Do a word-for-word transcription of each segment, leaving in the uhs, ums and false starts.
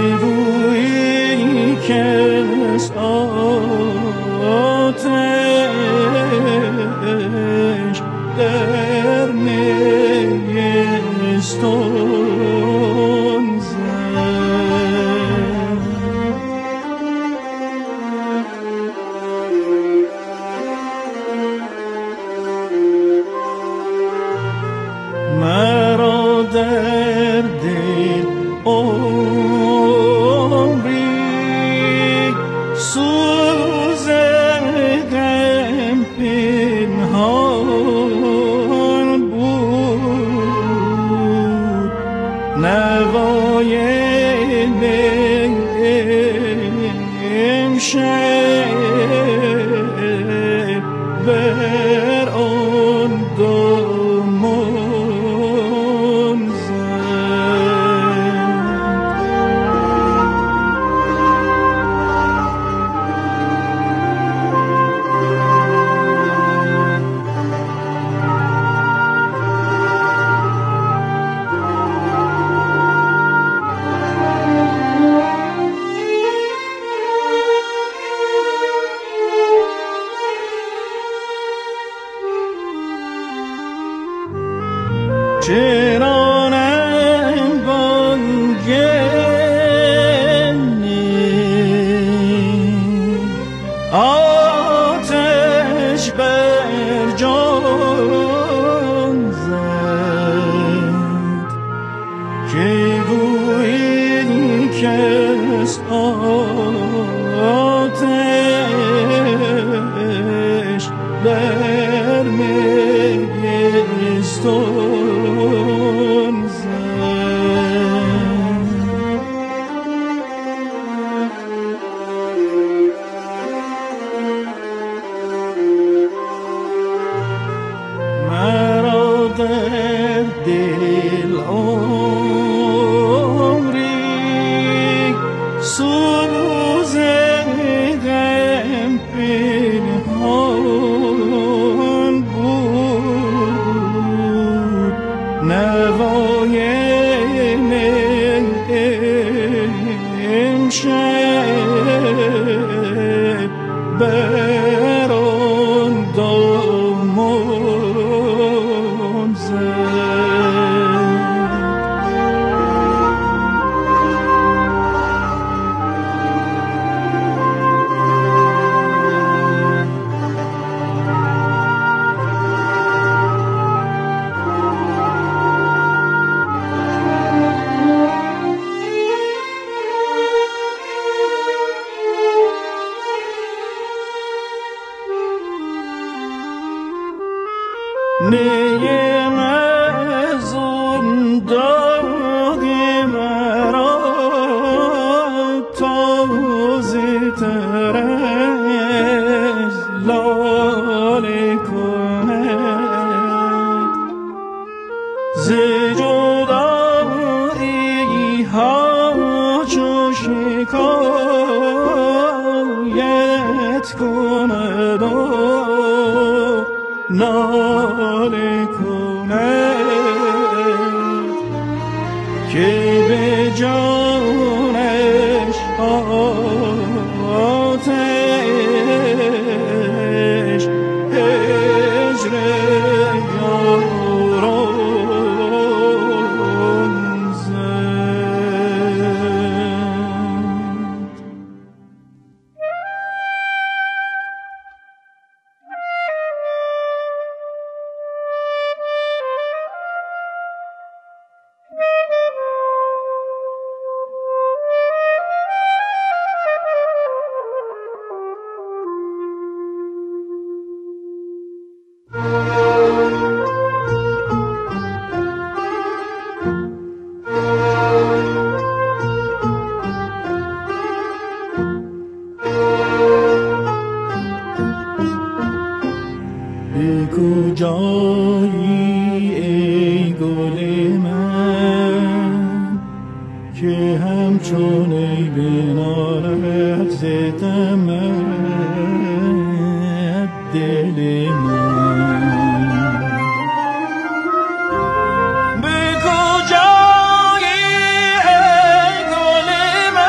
گویی که از آتش در نیستان زد. مرا در دل عمری سوز غم پنهان بود، نوای امشب بر آن دامان زد. چرانم بانگنی آتش بر جان زد، که گویی که از آتش در نیستان مرا در دل عمری سوز غم پنهان بود، نوای امشب بر آن دامان زد. نیم از اون داغ مرا تازه تر از لاله کند، ز جدایی ها چو شکایت کند و ناله کند، که به جانش آتش هجر یاران زد. به کجایی ای گل من که همچون ای بنالد ز طمع دل من؟ به کجایی ای گل من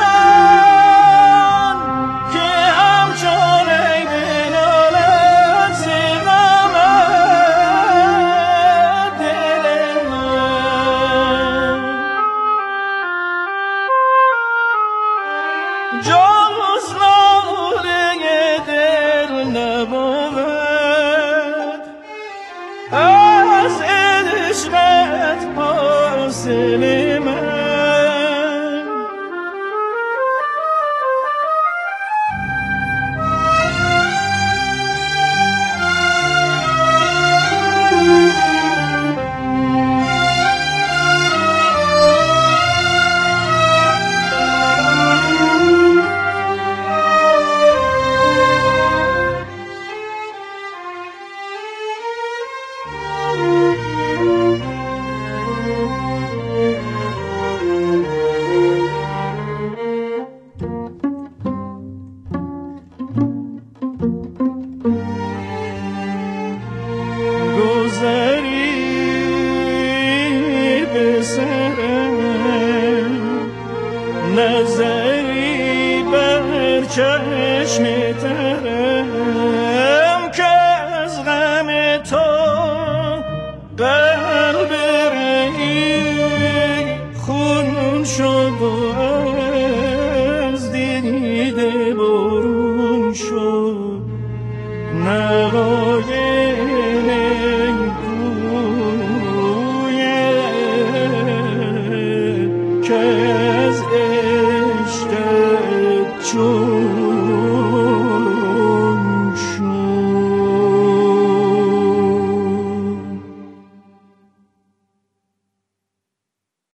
جز لاله دل نبود از عشقت حاصل من. نظری بر چشم ترم که از غم تو قلب رهی خون شد و از دیده برون شد نوای که از عشقت چون